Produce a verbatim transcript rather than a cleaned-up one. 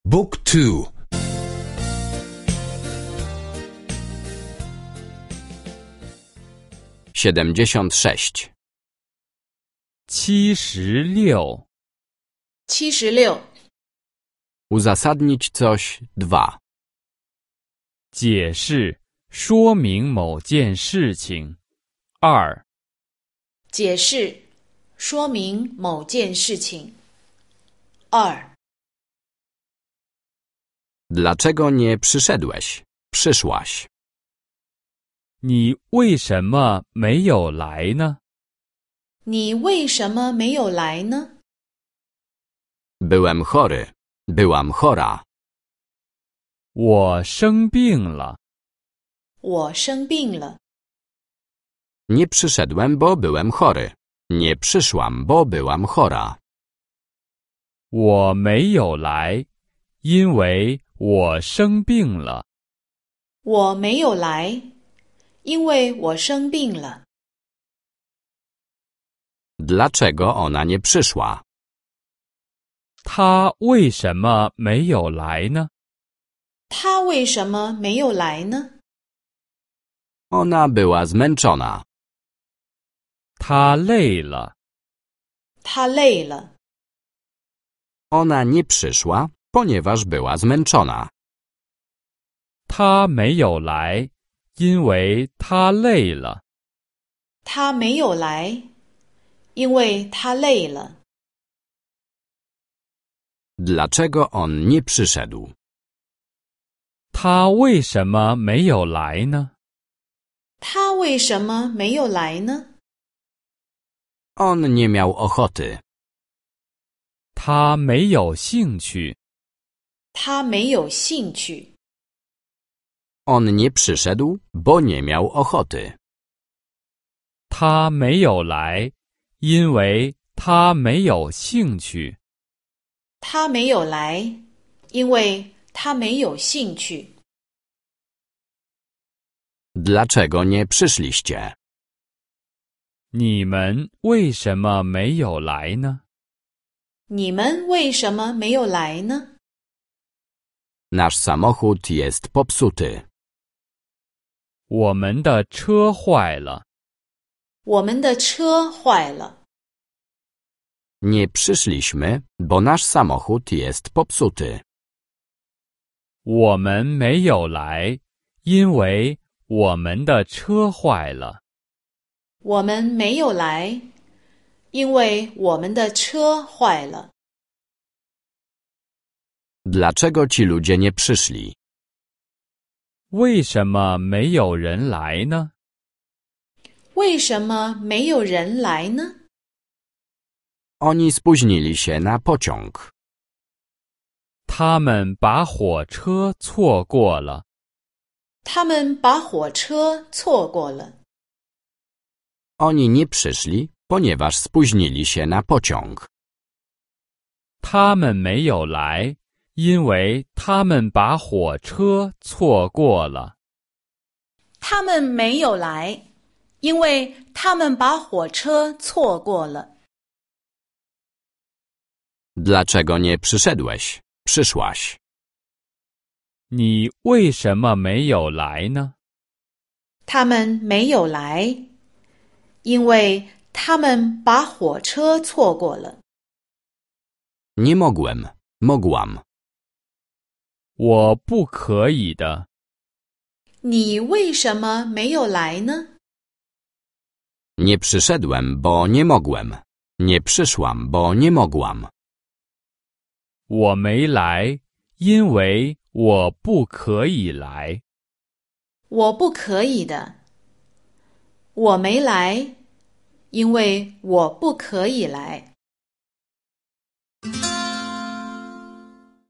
Book two. siedemdziesiąt sześć. 七十六， 七十六， Uzasadnić coś dwa. 解释说明某件事情。二， 解释说明某件事情。二， Dlaczego nie przyszedłeś? Przyszłaś. 你为什么没有来呢？ 你为什么没有来呢？ Byłem chory. Byłam chora. 我生病了。 我生病了。 Nie przyszedłem, bo byłem chory. Nie przyszłam, bo byłam chora. 我没有来，因为我生病了。 我没有来，因为我生病了。 Dlaczego ona nie przyszła? 他为什么没有来呢？ 他为什么没有来呢？ Ona była zmęczona. 他累了。 他累了。 Ona nie przyszła, ponieważ była zmęczona. 他没有来，因为他累了。 他没有来，因为他累了。 Dlaczego on nie przyszedł? 他为什么没有来呢？ 他为什么没有来呢？ On nie miał ochoty. 他没有兴趣。 他没有兴趣。 On nie przyszedł, bo nie miał ochoty. 他没有来，因为他没有兴趣。 他没有来，因为他没有兴趣。 Dlaczego nie przyszliście? 你们为什么没有来呢？ 你们为什么没有来呢？ Nasz samochód jest popsuty. 我们的车坏了。 我们的车坏了。 Nie przyszliśmy, bo nasz samochód jest popsuty. 我们没有来，因为我们的车坏了。 我们没有来，因为我们的车坏了。 Dlaczego ci ludzie nie przyszli? 为什么没有人来呢？ 为什么没有人来呢？ Oni spóźnili się na pociąg. 他们把火车错过了。 他们把火车错过了。 Oni nie przyszli, ponieważ spóźnili się na pociąg. 他们没有来，因为他们把火车错过了。 他们没有来，因为他们把火车错过了。 Dlaczego nie przyszedłeś? Przyszłaś. 你为什么没有来呢？ 他们没有来，因为他们把火车错过了。 Nie mogłem. Mogłam. 我不可以的。 你为什么没有来呢？ Nie przyszedłem, bo nie mogłem. Nie przyszłam, bo nie mogłam. 我没来，因为我不可以来。 我不可以的。我没来，因为我不可以来。